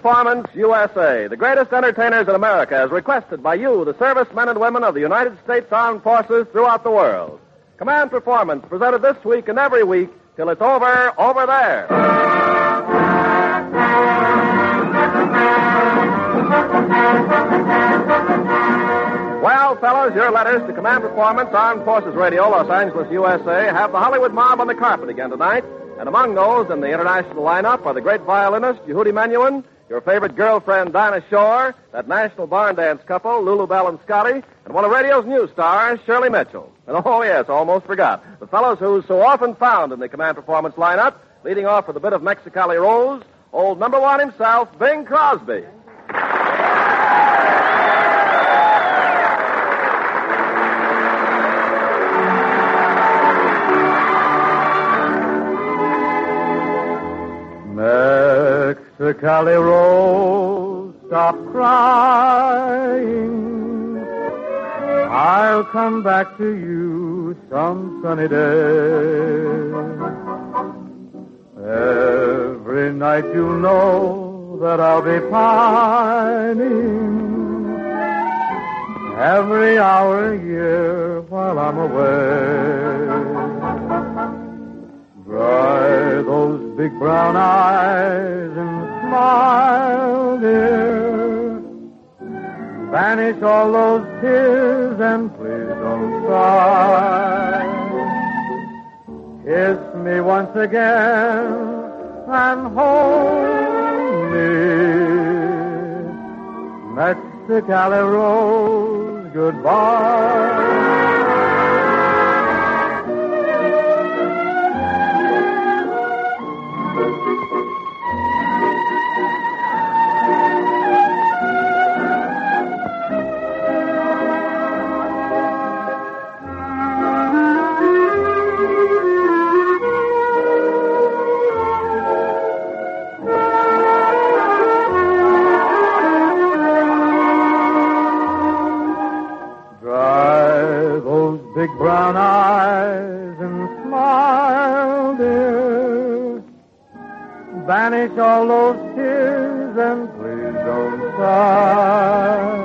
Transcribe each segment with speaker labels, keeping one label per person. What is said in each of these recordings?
Speaker 1: Performance USA, the greatest entertainers in America, as requested by you, the servicemen and women of the United States Armed Forces throughout the world. Command Performance, presented this week and every week till it's over there. Well, fellows, your letters to Command Performance, Armed Forces Radio, Los Angeles, USA, have the Hollywood mob on the carpet again tonight. And among those in the international lineup are the great violinist, Yehudi Menuhin, your favorite girlfriend, Dinah Shore, that national barn dance couple, Lulu Bell and Scotty, and one of radio's new stars, Shirley Mitchell. And oh, yes, almost forgot, the fellows who's so often found in the Command Performance lineup, leading off with a bit of Mexicali Rose, old number one himself, Bing Crosby.
Speaker 2: Mexicali Rose, stop crying. I'll come back to you some sunny day. Every night you'll know that I'll be pining. Every hour a year while I'm away. Dry those big brown eyes and smile, dear. Banish all those tears and please don't cry. Kiss me once again and hold me. Mexicali Rose, goodbye. Big brown eyes and smile, dear. Banish all those tears and please don't cry.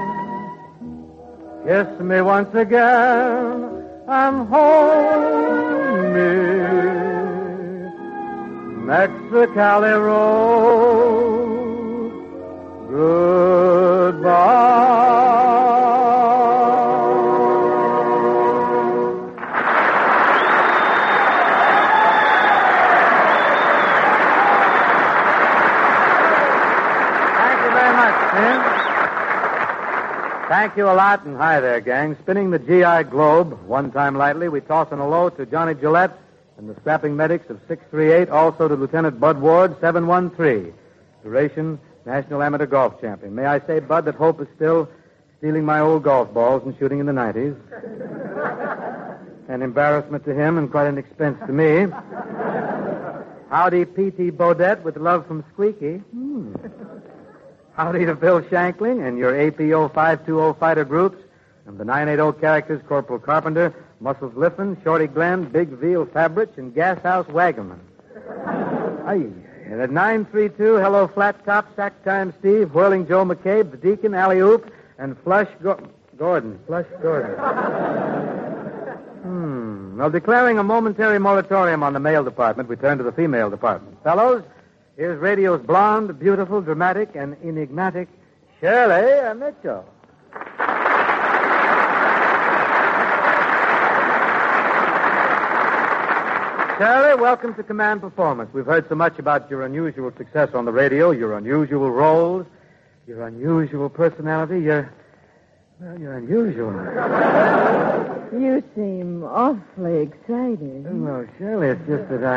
Speaker 2: Kiss me once again and hold me. Mexicali Rose, goodbye. Thank you a lot, and hi there, gang. Spinning the GI Globe, one time lightly, we toss an hello to Johnny Gillette and the strapping medics of 638, also to Lieutenant Bud Ward, 713. Duration, National Amateur Golf Champion. May I say, Bud, that Hope is still stealing my old golf balls and shooting in the 90s. An embarrassment to him and quite an expense to me. Howdy, P.T. Bodette, with love from Squeaky. Howdy to Bill Shankling and your APO 520 fighter groups, and the 980 characters, Corporal Carpenter, Muscles Liffen, Shorty Glenn, Big Veal Fabrich, and Gashouse Wagaman. Aye. And at 932, hello Flat Top, Sack Time Steve, Whirling Joe McCabe, the Deacon, Alley Oop, and Flush Gordon. Flush Gordon. Well, declaring a momentary moratorium on the male department, we turn to the female department. Fellows, here's radio's blonde, beautiful, dramatic, and enigmatic Shirley Mitchell. Shirley, welcome to Command Performance. We've heard so much about your unusual success on the radio, your unusual roles, your unusual personality. You're unusual.
Speaker 3: You seem awfully excited.
Speaker 2: Well, Shirley, it's just that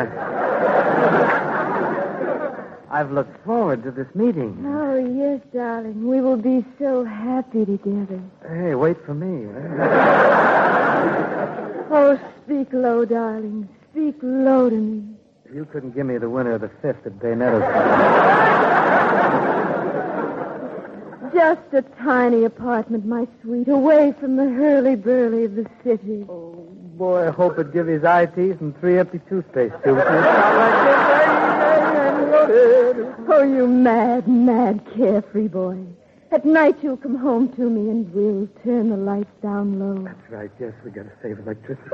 Speaker 2: I've looked forward to this meeting.
Speaker 3: Oh, yes, darling. We will be so happy together.
Speaker 2: Hey, wait for me.
Speaker 3: Oh, speak low, darling. Speak low to me.
Speaker 2: You couldn't give me the winner of the fifth at Bayonetta.
Speaker 3: Just a tiny apartment, my sweet, away from the hurly-burly of the city.
Speaker 2: Oh, boy, I hope it'd give his eye teeth and 3 empty toothpaste tubes. Like this.
Speaker 3: loaded. Oh, you mad, mad, carefree boy. At night you'll come home to me and we'll turn the lights down low.
Speaker 2: That's right. Yes, we got to save electricity.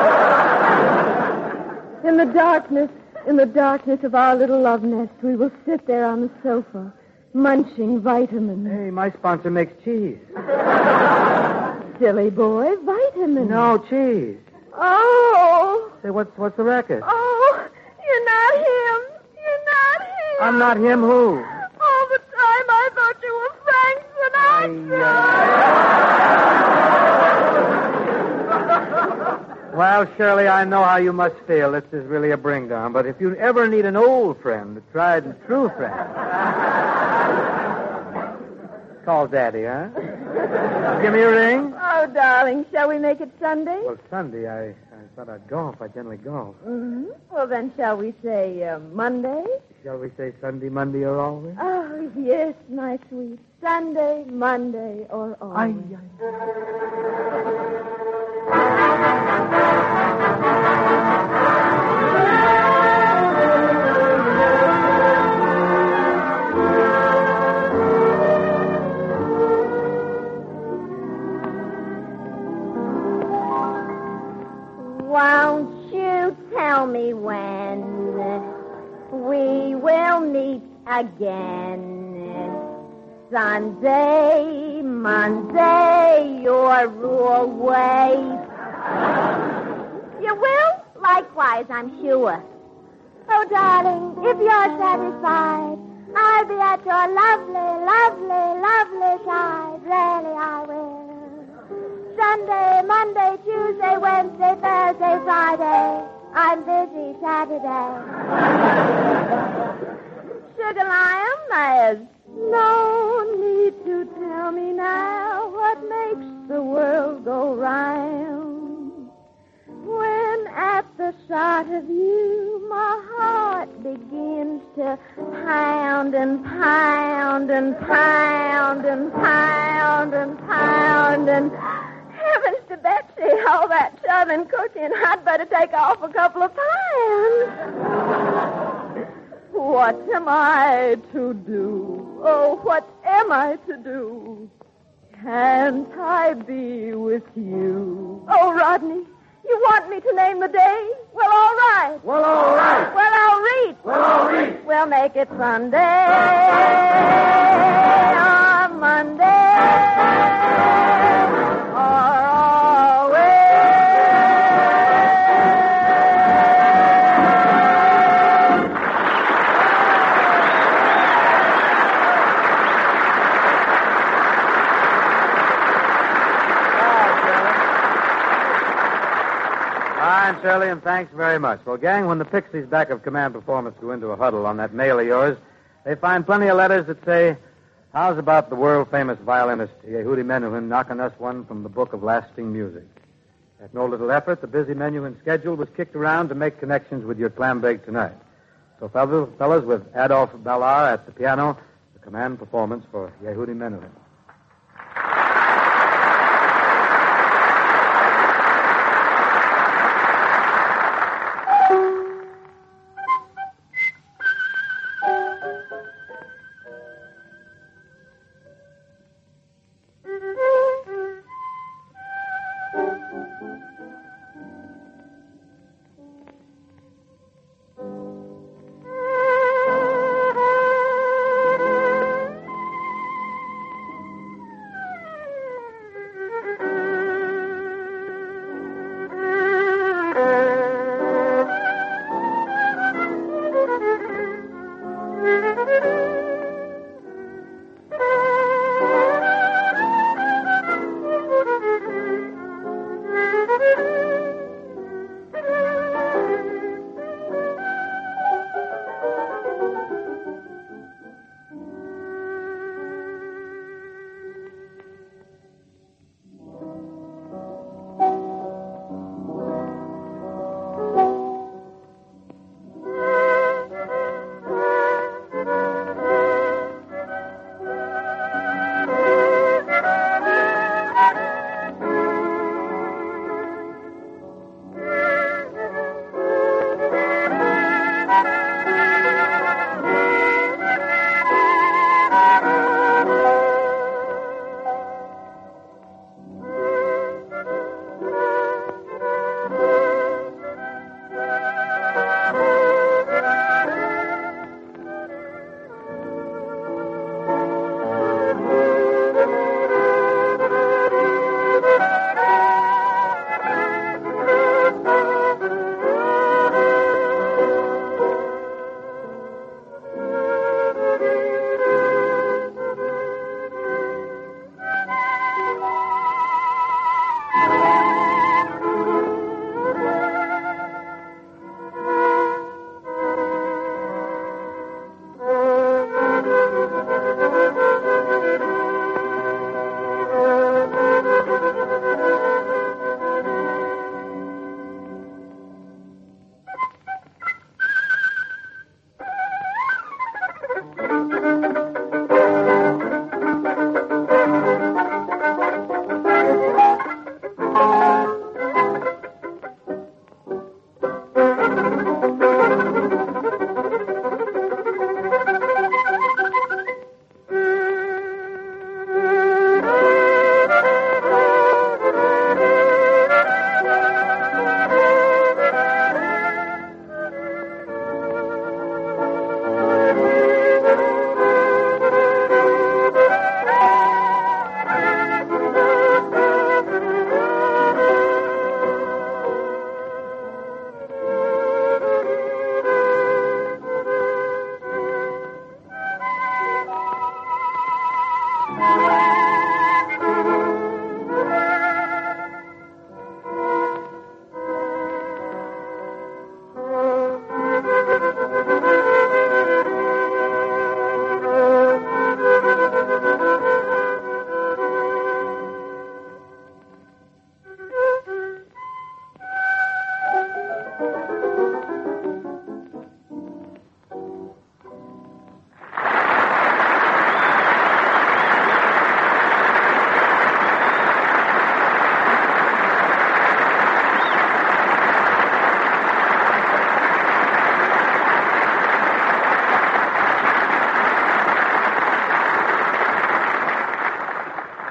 Speaker 3: In the darkness of our little love nest, we will sit there on the sofa, munching vitamins.
Speaker 2: Hey, my sponsor makes cheese.
Speaker 3: Silly boy, vitamins.
Speaker 2: No, cheese.
Speaker 3: Oh.
Speaker 2: Say, what's the record?
Speaker 3: Oh, you're not him. You're not him.
Speaker 2: I'm not him, who?
Speaker 3: All the time I thought you were Frank Sinatra.
Speaker 2: Well, Shirley, I know how you must feel. This is really a bring-down. But if you ever need an old friend, a tried and true friend, call Daddy, huh? Give me a ring.
Speaker 3: Oh, darling, shall we make it Sunday?
Speaker 2: Well, Sunday, I thought I'd golf. I generally golf.
Speaker 3: Mm-hmm. Well, then shall we say Monday?
Speaker 2: Shall we say Sunday, Monday, or always?
Speaker 3: Oh, yes, my sweet. Sunday, Monday, or always.
Speaker 4: Won't you tell me when we will meet again? Sunday, Monday, or always? You will? Likewise, I'm sure. Oh, darling, if you're satisfied, I'll be at your lovely, lovely, lovely side. Really, I will. Sunday, Monday, Tuesday, Wednesday, Thursday, Friday. I'm busy Saturday. Sugar Lion, there's no need to tell me now what makes the world go round. When at the sight of you, my heart begins to pound and pound and pound and pound and pound and... Heavens to Betsy, all that shoving, cooking, I'd better take off a couple of pounds. What am I to do? Oh, what am I to do? Can't I be with you? Oh, Rodney, you want me to name the day? Well, all right.
Speaker 2: Well, all right.
Speaker 4: Well, I'll read.
Speaker 2: Well, I'll read.
Speaker 4: We'll make it Sunday or Monday.
Speaker 2: Shirley, and thanks very much. Well, gang, when the Pixies back of Command Performance go into a huddle on that mail of yours, they find plenty of letters that say, how's about the world-famous violinist Yehudi Menuhin knocking us one from the book of lasting music? At no little effort, the busy Menuhin schedule was kicked around to make connections with your clam bake tonight. So, fellas, with Adolph Ballar at the piano, the Command Performance for Yehudi Menuhin.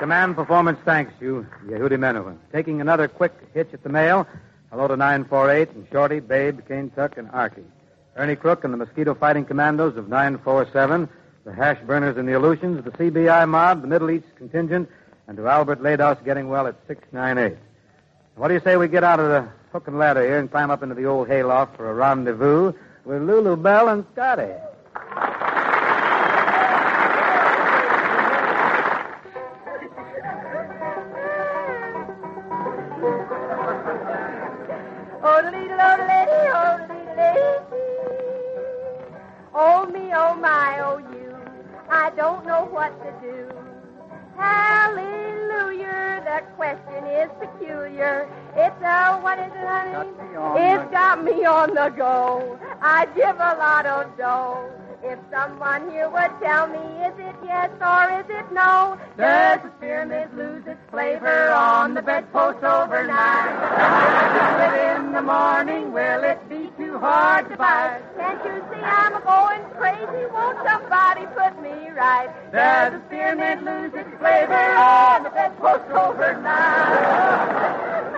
Speaker 2: Command Performance thanks you, Yehudi Menuhin. Taking another quick hitch at the mail, hello to 948 and Shorty, Babe, Kane Tuck, and Archie. Ernie Crook and the Mosquito Fighting Commandos of 947, the Hash Burners and the Aleutians, the CBI Mob, the Middle East Contingent, and to Albert Lados getting well at 698. What do you say we get out of the hook and ladder here and climb up into the old hayloft for a rendezvous with Lulu Bell and Scotty?
Speaker 4: Oh, me, oh, my, oh, you. I don't know what to do. Hallelujah, the question is peculiar. It's what is it, honey? It's got me on the go. I give a lot of dough. If someone here would tell me, is it yes or is it no? Does the spearmint lose its flavor on the bedpost overnight? In the morning, will it be too hard to bite? Can't you see I'm going crazy? Won't somebody put me right? Does the spearmint lose its flavor on the bedpost overnight?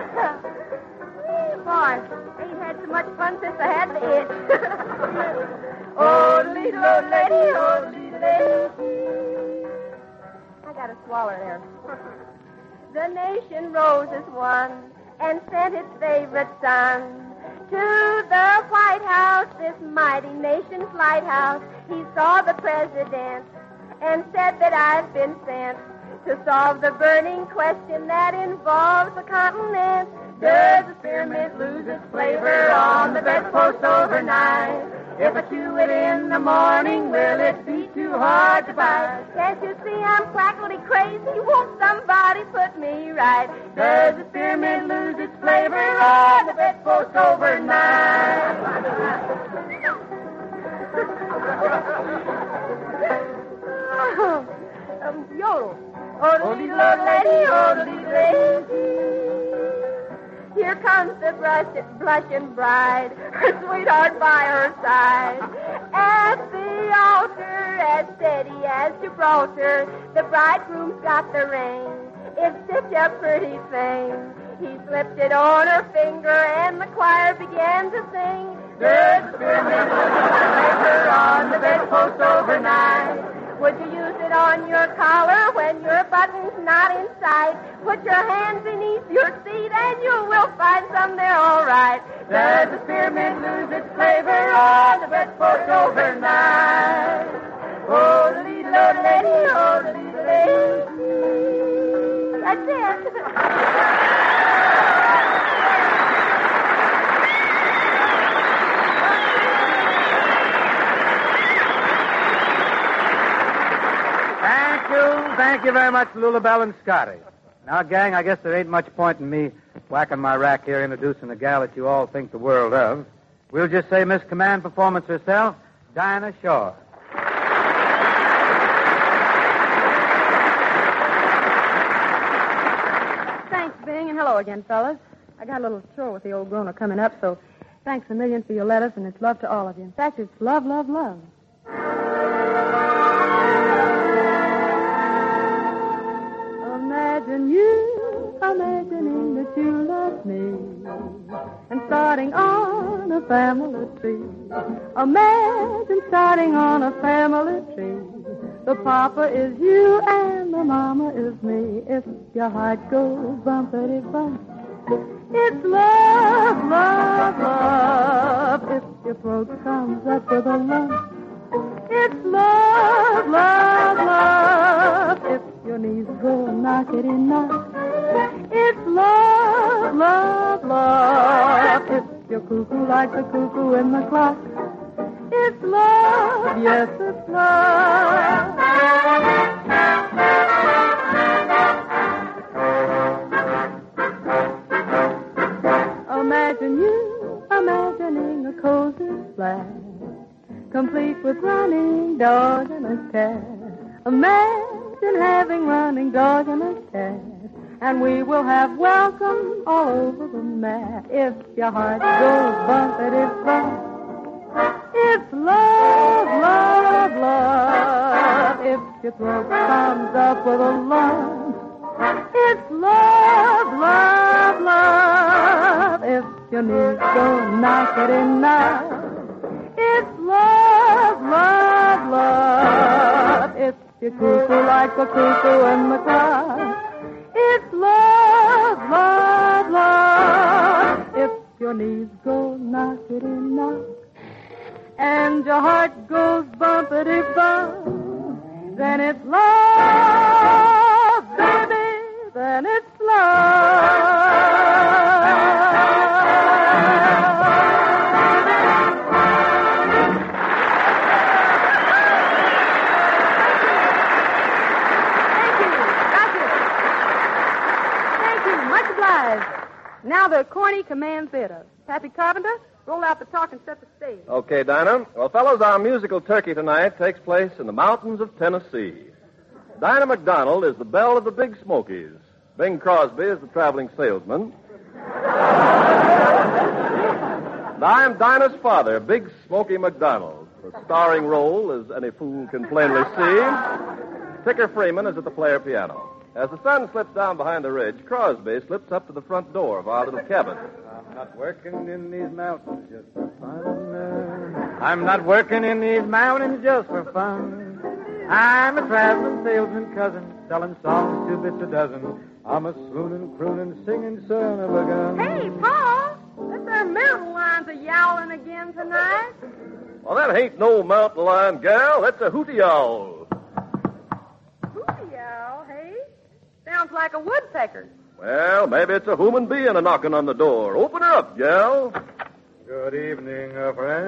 Speaker 4: Boy, ain't had so much fun since I had the itch. Oh, little old lady, oh, little lady. I got a swaller there. The nation rose as one and sent its favorite son to the White House, this mighty nation's lighthouse. He saw the president and said that I've been sent to solve the burning question that involves the continent. Does the spearmint lose its flavor on the bedpost overnight? If I chew it in the morning, will it be too hard to bite? Can't you see I'm practically crazy? Won't somebody put me right? Does the spearmint lose its flavor on the bedpost overnight? Yodel. Oh, little old lady, oh, little lady. Here comes the blushing bride, her sweetheart by her side. At the altar, as steady as Gibraltar, the bridegroom's got the ring. It's such a pretty thing. He slipped it on her finger, and the choir began to sing. Does the spearmint lose its flavor on the bedpost overnight? Would you use it on your collar when your button's not in sight? Put your hand beneath your seat and you will find some there all right. Does the spearmint lose its flavor on the bedpost overnight? Oh, the little old lady, oh, the little lady. That's it.
Speaker 2: Thank you very much, Lula Bell and Scotty. Now, gang, I guess there ain't much point in me whacking my rack here introducing a gal that you all think the world of. We'll just say Miss Command Performance herself, Dinah Shore.
Speaker 3: Thanks, Bing, and hello again, fellas. I got a little chore with the old grown-up coming up, so thanks a million for your letters, and it's love to all of you. In fact, it's love, love, love. Imagine you imagining that you love me and starting on a family tree. Imagine starting on a family tree. The papa is you and the mama is me. If your heart goes bumpity bump, it's love, love, love. If your throat comes up with a lump, it's love, love, love. If your knees go knockety-knock, it's love, love, love. If you're cuckoo like the cuckoo in the clock, it's love, yes, it's love. Imagine you imagining a cozy flat, complete with running dog and a cat. Imagine having running dog and a cat, and we will have welcome all over the mat. If your heart goes bumpity bump, it's love, love, love. If your throat comes up with a lump, It's love, love, love. If your knees go knock it in now. It's love, love, love. If you cuckoo like a cuckoo in the cloud. It's love, love, love. If your knees go knock it in knock. And your heart goes bumpity bump. Then it's love, baby. Then it's love. Now the corny command theater. Pappy Carpenter, roll out the talk and set the stage.
Speaker 1: Okay, Dinah. Well, fellows, our musical turkey tonight takes place in the mountains of Tennessee. Dinah McDonald is the belle of the Big Smokies. Bing Crosby is the traveling salesman. And I'm Dinah's father, Big Smoky McDonald. The starring role, as any fool can plainly see. Ticker Freeman is at the player piano. As the sun slips down behind the ridge, Crosby slips up to the front door of our little cabin.
Speaker 2: I'm not working in these mountains just for fun. I'm not working in these mountains just for fun. I'm a traveling salesman cousin, selling songs 2 bits a dozen. I'm a swooning, crooning, singing son of a gun.
Speaker 3: Hey, Paul, this there mountain lions are yowling again tonight.
Speaker 1: Well, that ain't no mountain lion, gal. That's a hooty owl.
Speaker 3: Hooty owl, hey? Sounds like a woodpecker.
Speaker 1: Well, maybe it's a human being a-knocking on the door. Open her up, gal.
Speaker 2: Good evening, friend.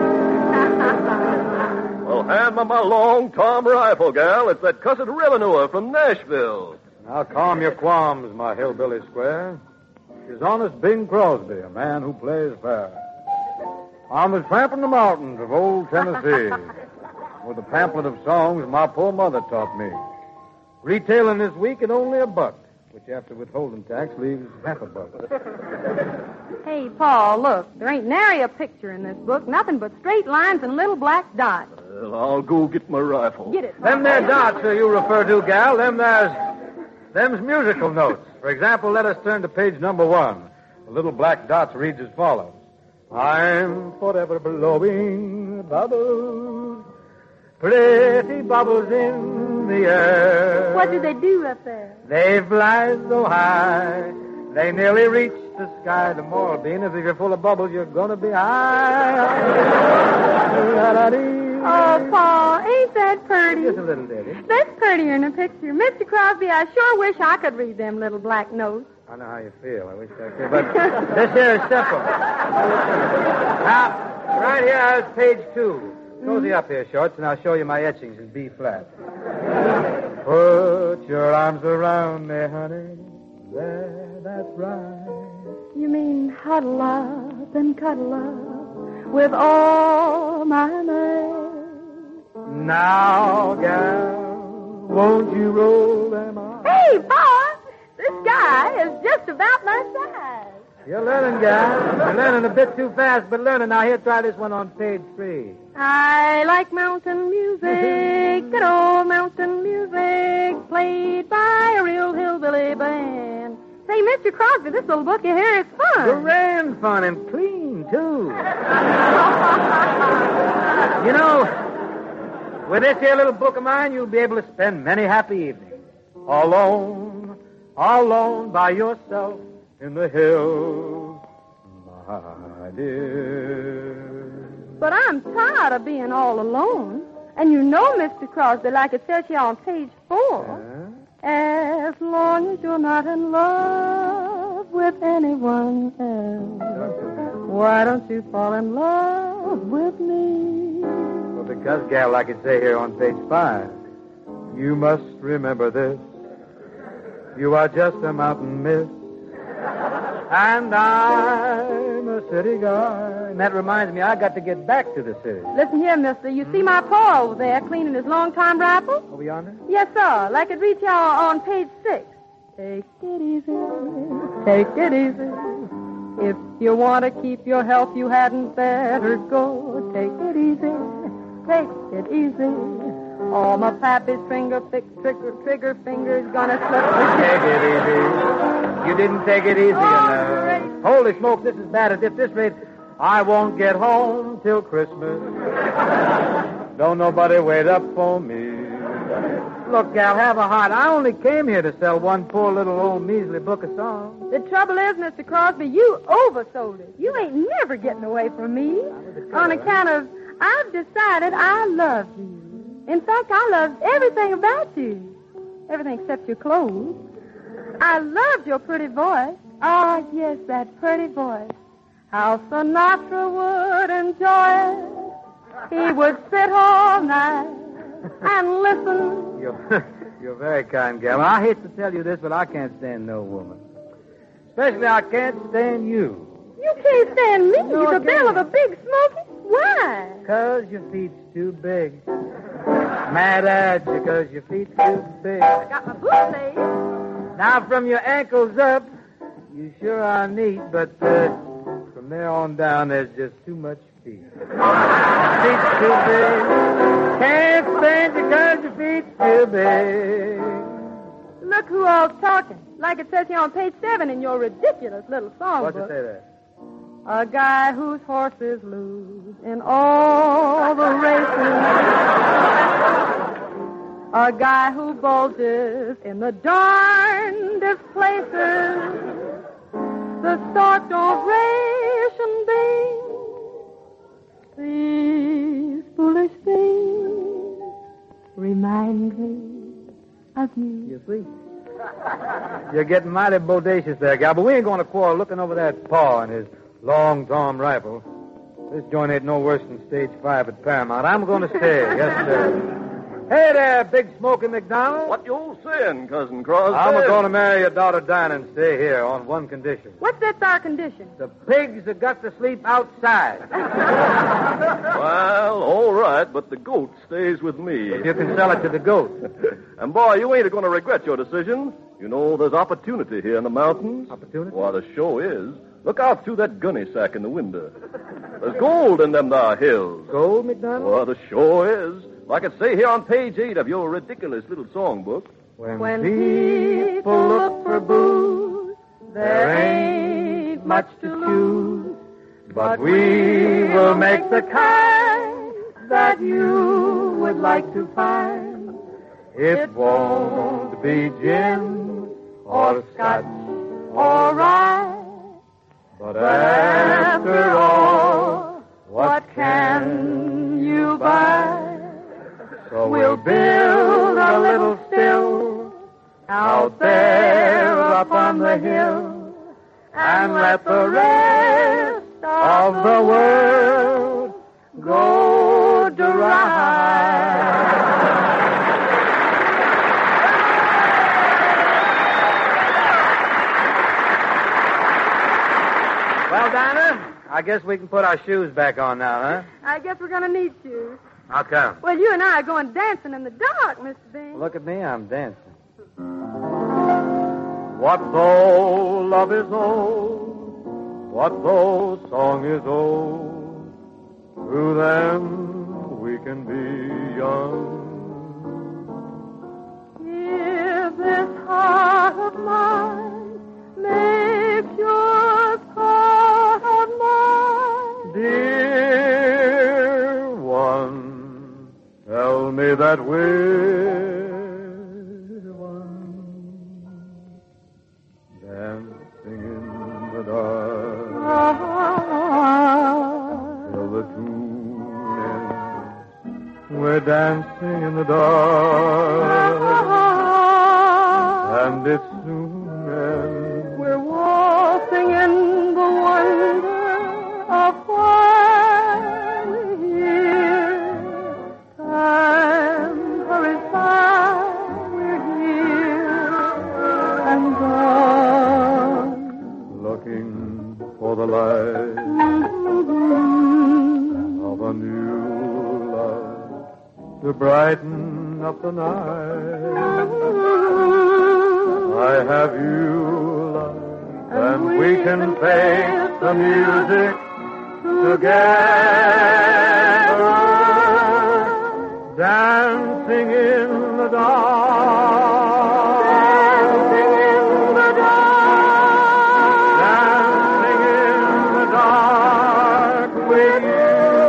Speaker 1: Well, hand me my long Tom rifle, gal. It's that cussed revenue from Nashville.
Speaker 2: Now calm your qualms, my hillbilly square. She's honest Bing Crosby, a man who plays fair. I'm a tramping the mountains of old Tennessee with a pamphlet of songs my poor mother taught me. Retailing this week at only $1, which after withholding tax leaves half $1.
Speaker 3: Hey, Paul, look. There ain't nary a picture in this book. Nothing but straight lines and little black dots.
Speaker 1: Well, I'll go get my rifle.
Speaker 3: Get it.
Speaker 2: Them there dots you refer to, gal, them's musical notes. For example, let us turn to page number 1. The little black dots reads as follows. I'm forever blowing bubbles, pretty bubbles in the air.
Speaker 3: What do they do up there?
Speaker 2: They fly so high, they nearly reach the sky. The moral being is if you're full of bubbles, you're going to be high.
Speaker 3: Oh, Paul, ain't that pretty?
Speaker 2: Just a little ditty.
Speaker 3: That's prettier in a picture. Mr. Crosby, I sure wish I could read them little black notes.
Speaker 2: I know how you feel. I wish I could. But this here is simple. Now, right here is page 2. Cozy up here, Shorts, and I'll show you my etchings in B flat. Put your arms around me, honey. There, that's right.
Speaker 3: You mean huddle up and cuddle up with all my might?
Speaker 2: Now, gal, won't you roll them out?
Speaker 3: Hey, Paul, this guy is just about my size.
Speaker 2: You're learning, gal. You're learning a bit too fast, but learning. Now, here, try this one on page 3.
Speaker 3: I like mountain music, good old mountain music, played by a real hillbilly band. Say, Mr. Crosby, this little book you hear is fun.
Speaker 2: Grand fun and clean, too. You know, with this here little book of mine, you'll be able to spend many happy evenings. Alone by yourself in the hills, my dear.
Speaker 3: But I'm tired of being all alone. And you know, Mr. Crosby, like it says here on page 4, as long as you're not in love with anyone else, why don't you fall in love with me?
Speaker 2: Well, because, gal, like it say here on page 5, you must remember this. You are just a mountain mist, and I'm a city guy. And that reminds me, I got to get back to the city.
Speaker 3: Listen here, mister. You see my paw over there cleaning his long-time rifle?
Speaker 2: Over yonder?
Speaker 3: Yes, sir. Like it reads here on page 6. Take it easy. Take it easy. If you want to keep your health, you hadn't better go. Take it easy. Take it easy. Oh, my pappy's trigger finger's gonna slip.
Speaker 2: Take it easy. You didn't take it easy enough. Holy smoke, this is bad. At this rate, I won't get home till Christmas. Don't nobody wait up for me. Look, gal, have a heart. I only came here to sell one poor little old measly book of songs.
Speaker 3: The trouble is, Mr. Crosby, you oversold it. You ain't never getting away from me. On account of, I've decided I love you. In fact, I love everything about you. Everything except your clothes. I loved your pretty voice. Ah, yes, that pretty voice. How Sinatra would enjoy it. He would sit all night and listen.
Speaker 2: You're very kind, gal. I hate to tell you this, but I can't stand no woman. Especially I can't stand you.
Speaker 3: You can't stand me.
Speaker 2: No,
Speaker 3: You're the belle of a big smoky. Why?
Speaker 2: 'Cause your feet's too big. Mad at you 'cause your feet's too big.
Speaker 3: I got my boots laid.
Speaker 2: Now, from your ankles up, you sure are neat, but from there on down, there's just too much feet. Feet's too big. Can't stand you 'cause your feet's too big.
Speaker 3: Look who all's talking. Like it says here on page 7 in your ridiculous little songbook.
Speaker 2: What's it say there?
Speaker 3: A guy whose horses lose in all the races. A guy who bulges in the darndest places. The stock don't ration beans. These foolish things remind me of you.
Speaker 2: You see? You're getting mighty bodacious there, gal, but we ain't going to quarrel looking over that paw and his long Tom rifle. This joint ain't no worse than stage 5 at Paramount. I'm going to stay. Yes, sir. Hey there, Big Smoky McDonald.
Speaker 1: What you saying, Cousin Crosby?
Speaker 2: I'm going to marry your daughter Dinah and stay here on one condition.
Speaker 3: What's that our condition?
Speaker 2: The pigs have got to sleep outside.
Speaker 1: Well, all right, but the goat stays with me.
Speaker 2: You can sell it to the goat.
Speaker 1: And, boy, you ain't going to regret your decision. You know, there's opportunity here in the mountains.
Speaker 2: Opportunity?
Speaker 1: Why, the show is. Look out through that gunny sack in the window. There's gold in them there hills.
Speaker 2: Gold, McDonald?
Speaker 1: Well, the show is. Like it say here on page 8 of your ridiculous little songbook.
Speaker 3: When people look for booze, there ain't much to lose. But we will make the kind that you would like to find.
Speaker 2: It won't be gin
Speaker 3: or scotch or rye.
Speaker 2: But
Speaker 3: After all, what can you buy?
Speaker 2: So
Speaker 3: We'll build a little still out there up on the hill and let the rest of the world go dry.
Speaker 2: Well, Dinah, I guess we can put our shoes back on now, huh?
Speaker 3: I guess we're going to need shoes.
Speaker 2: How come?
Speaker 3: Well, you and I are going dancing in the dark, Mr. Bean.
Speaker 2: Look at me, I'm dancing. What though love is old? What though song is old? Through them we can be young.
Speaker 3: If this heart of mine makes yours part of mine,
Speaker 2: Dear one, tell me that we're one. Dancing in the dark till the tune ends. We're dancing in the dark, and it soon ends.
Speaker 3: we're waltzing in the wonder of why we're here. Time hurries by, we're here and gone.
Speaker 2: Looking for the light of a new love to brighten up the night. I have you, love, and we can face the music together. Dancing in the dark.
Speaker 3: Dancing in the dark.
Speaker 2: Dancing in the dark with you.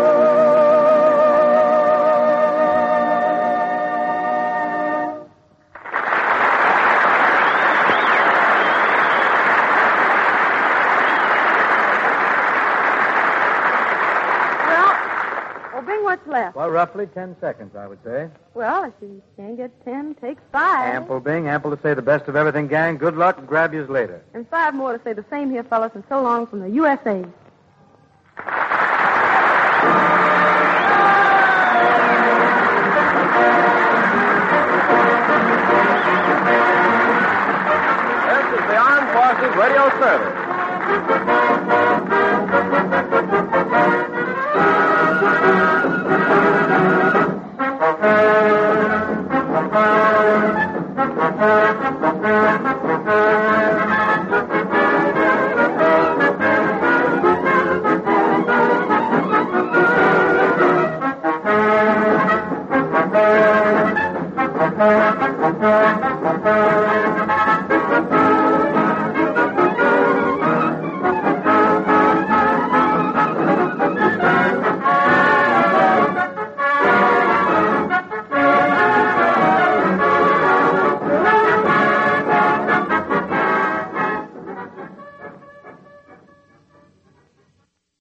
Speaker 3: Well, bring what's left.
Speaker 2: Well, roughly 10 seconds, I would say.
Speaker 3: Well, if you can't get 10, take 5.
Speaker 2: Ample, Bing. Ample to say the best of everything, gang. Good luck and grab yous later.
Speaker 3: And 5 more to say the same here, fellas, and so long from the USA.
Speaker 1: This is the Armed Forces Radio Service.
Speaker 3: Thank you.